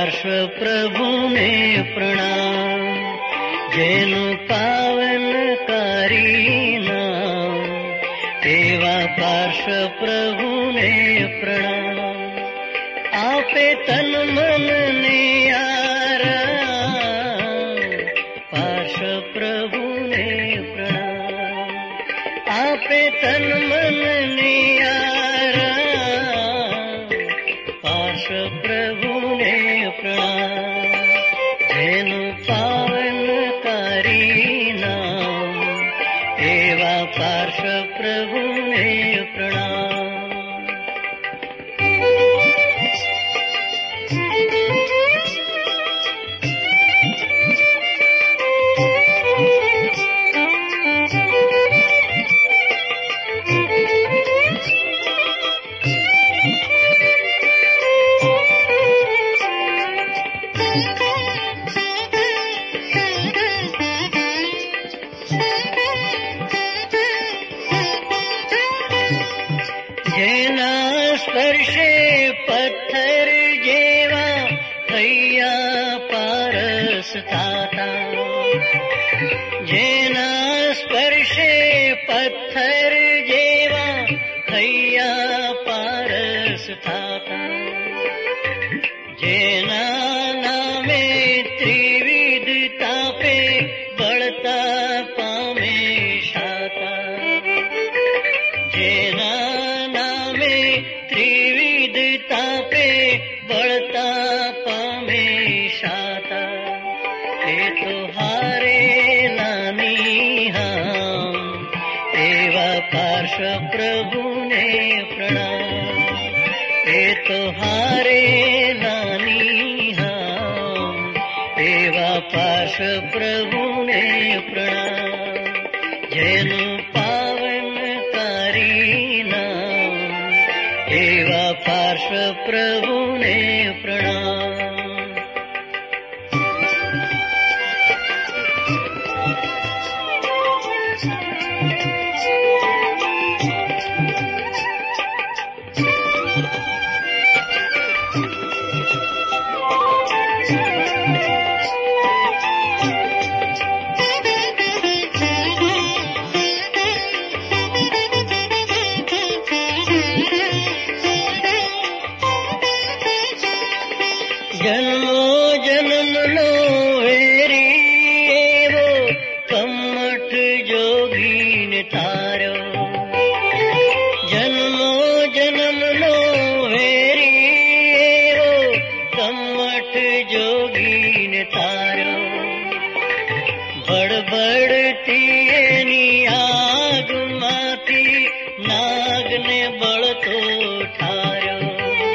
પાર્શ્વ પ્રભુને પ્રણામ, જેનું પાવન કરી નામ, તેવા પાર્શ્વ પ્રભુને પ્રણામ. આપે તન મન ને આરામ, પાર્શ્વ પ્રભુને પ્રણામ. આપે તન મન ને આરામ, પાર્શ્વ પ્રભુને પ્રણામ. જેનું પાવન કરી નામ, એવા પાર્શ્વ પ્રભુને પ્રણામ. જેના સ્પર્શે પથ્થર જેવા થયા પારસ થાતા, જેના સ્પર્શે પથ્થર જેવા થયા પારસ થાતા, જેના નામે ત્રિવિધ તાપે બળતા પામે શાતા, જેના ત્રિવિધ તાપે બળતા પામે શાતા, એ તો હારેલાની હામ, એવા પાર્શ્વ પ્રભુને પ્રણામ. એ તો હારેલાની હામ, એવા પાર્શ્વ પ્રભુને પ્રણામ. જેનું પાવન કરી નામ, એવા પાર્શ્વ પ્રભુને પ્રણામ. જન્મો જન્મનો વેરી એવો કમઠ જોગીને તાર્યો, જન્મો જન્મનો વેરી એવો કમઠ જોગીને તાર્યો. બળબડતી એની આગમાંથી નાગને બળતો ઠાર્યો,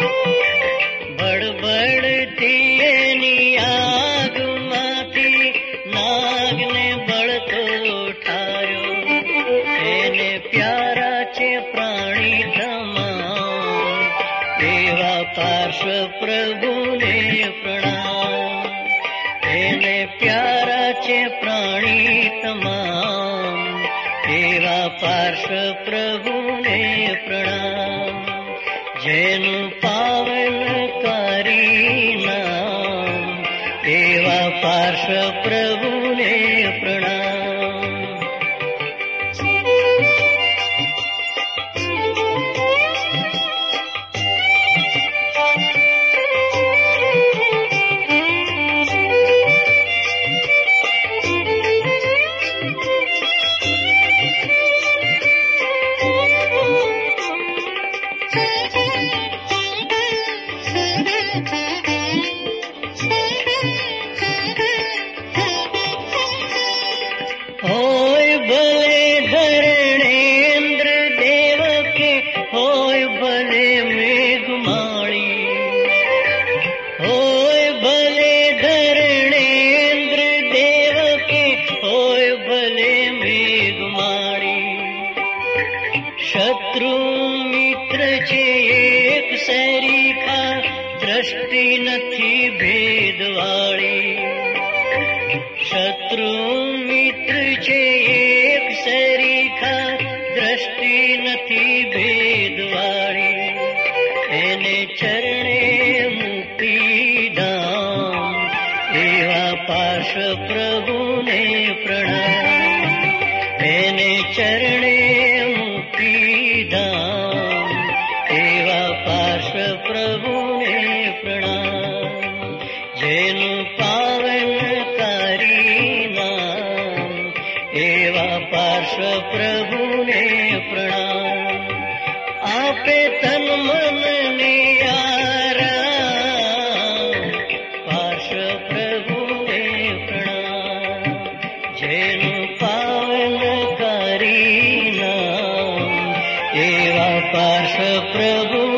બળબડતી એની આગમાંથી નાગને બળતો ઠાર્યો. એને પ્યારા છે પ્રાણી તમામ, એવા પાર્શ્વ પ્રભુને પ્રણામ. એને પ્યારા છે પ્રાણી તમામ, એવા પાર્શ્વ પ્રભુને પ્રણામ. જેનું પાવન કરી નામ, એવા પાર્શ્વ પ્રભુને પ્રણામ. હોય ભલે ધરણેન્દ્ર દેવ કે હોય ભલે મેઘમાળી, હોય ભલે ધરણેન્દ્ર દેવ કે હોય ભલે મેઘમાળી. શત્રુ મિત્ર છે એક સરીખા, દ્રષ્ટિ નથી ભેદવાળી. શત્રુ મિત્ર છે એક સરીખા, દ્રષ્ટિ નથી ભેદવાળી. એને ચરણે મૂકી ધામ, પ્રભુને પ્રણામ. આપે તન મન ને આરામ, પાર્શ્વ પ્રભુને પ્રણામ. જેનું પાવનકારી નામ, એવા પાર્શ્વ પ્રભુ